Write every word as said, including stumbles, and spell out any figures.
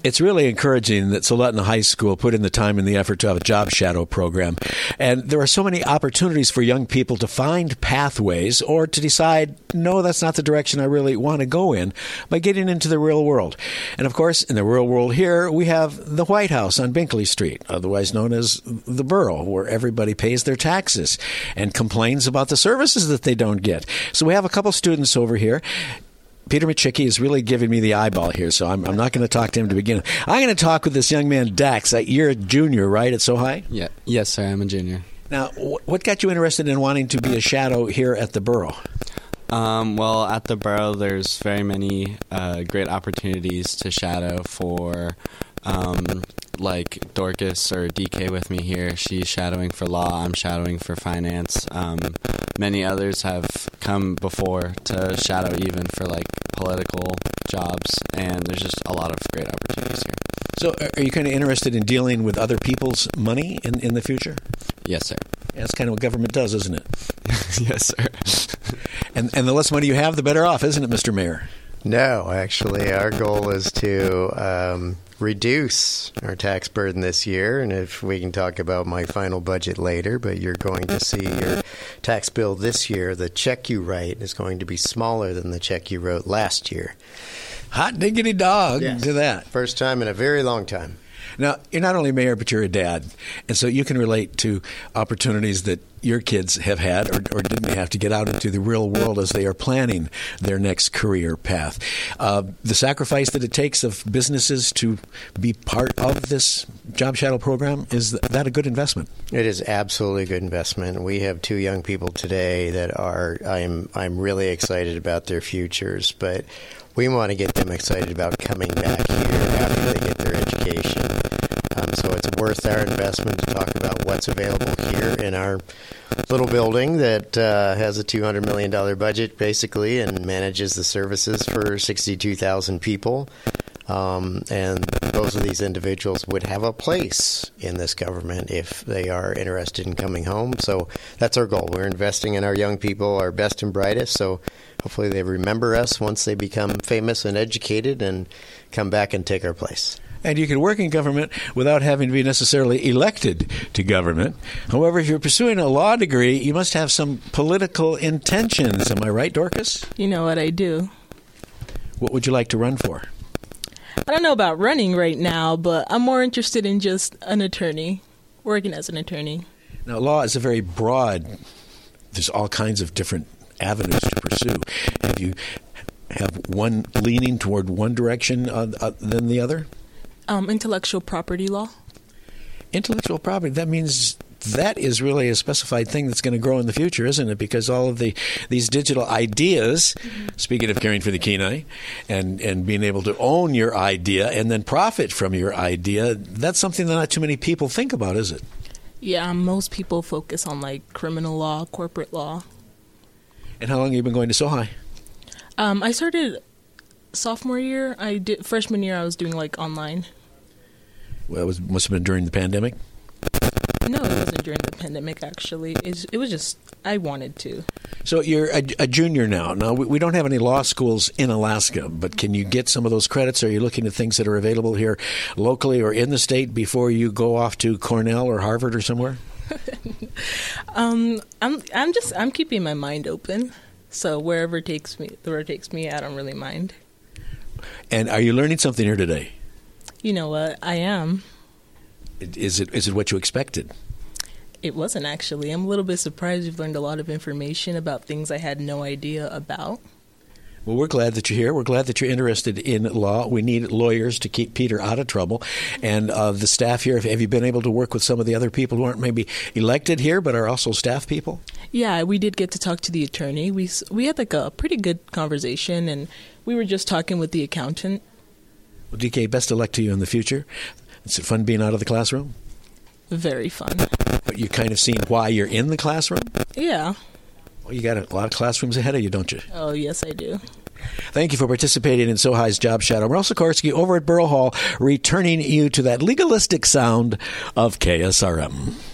It's really encouraging that Soletina High School put in the time and the effort to have a job shadow program. And there are so many opportunities for young people to find pathways or to decide, no, that's not the direction I really want to go in, by getting into the real world. And of course, in the real world here, we have the White House on Binkley Street, otherwise known as the Borough, where everybody pays their taxes and complains about the services that they don't get. So we have a couple students over here. Peter Machicki is really giving me the eyeball here, so I'm, I'm not going to talk to him to begin with. I'm going to talk with this young man, Dax. You're a junior, right, at SoHi? Yeah. Yes, sir. I'm a junior. Now, wh- what got you interested in wanting to be a shadow here at the Borough? Um, well, at the Borough, there's very many uh, great opportunities to shadow for, um, like Dorcas or D K with me here. She's shadowing for law. I'm shadowing for finance. Um, many others have come before to shadow even for like political jobs, and there's just a lot of great opportunities here. So are you kind of interested in dealing with other people's money in, in the future? Yes, sir. Yeah, that's kind of what government does, isn't it? Yes, sir. and and the less money you have, the better off, isn't it, Mister Mayor? No, actually, our goal is to um, reduce our tax burden this year, and if we can talk about my final budget later, but you're going to see your tax bill this year, the check you write is going to be smaller than the check you wrote last year. Hot diggity dog Yes. to that. First time in a very long time. Now, you're not only mayor, but you're a dad, and so you can relate to opportunities that your kids have had or, or didn't have to get out into the real world as they are planning their next career path. Uh, the sacrifice that it takes of businesses to be part of this job shadow program, is that a good investment? It is absolutely a good investment. We have two young people today that are, I'm, I'm really excited about their futures, but we want to get them excited about coming back here after they get their education. Um, so it's worth our investment to talk about what's available here in our little building that uh, has a two hundred million dollars budget, basically, and manages the services for sixty-two thousand people. Um, and both of these individuals would have a place in this government if they are interested in coming home. So that's our goal. We're investing in our young people, our best and brightest, so hopefully they remember us once they become famous and educated and come back and take our place. And you can work in government without having to be necessarily elected to government. However, if you're pursuing a law degree, you must have some political intentions. Am I right, Dorcas? You know what I do. What would you like to run for? I don't know about running right now, but I'm more interested in just an attorney, working as an attorney. Now, law is a very broad, there's all kinds of different avenues to pursue. Have you have one leaning toward one direction uh, uh, than the other? Um, intellectual property law. Intellectual property, that means that is really a specified thing that's going to grow in the future, isn't it? Because all of the these digital ideas, mm-hmm. speaking of caring for the Kenai, and, and being able to own your idea and then profit from your idea, that's something that not too many people think about, is it? Yeah, most people focus on like criminal law, corporate law. And how long have you been going to SoHi? Um, I started sophomore year. I did freshman year. I was doing like online. Well, it was, must have been during the pandemic. No, it wasn't during the pandemic. Actually, it's, it was just I wanted to. So you're a, a junior now. Now we, we don't have any law schools in Alaska, but can you get some of those credits? Are you looking at things that are available here locally or in the state before you go off to Cornell or Harvard or somewhere? um, I'm I'm just I'm keeping my mind open. So wherever it takes me, wherever it takes me, I don't really mind. And are you learning something here today? You know what? I am. Is it is it what you expected? It wasn't actually. I'm a little bit surprised. You've learned a lot of information about things I had no idea about. Well, we're glad that you're here. We're glad that you're interested in law. We need lawyers to keep Peter out of trouble. And uh, the staff here, have you been able to work with some of the other people who aren't maybe elected here but are also staff people? Yeah, we did get to talk to the attorney. We we had like a pretty good conversation, and we were just talking with the accountant. Well, D K, best of luck to you in the future. Is it fun being out of the classroom? Very fun. But you kind of seen why you're in the classroom? Yeah. Well, you got a lot of classrooms ahead of you, don't you? Oh, yes, I do. Thank you for participating in SoHi's Job Shadow. Merle Sikorsky over at Borough Hall, returning you to that legalistic sound of K S R M.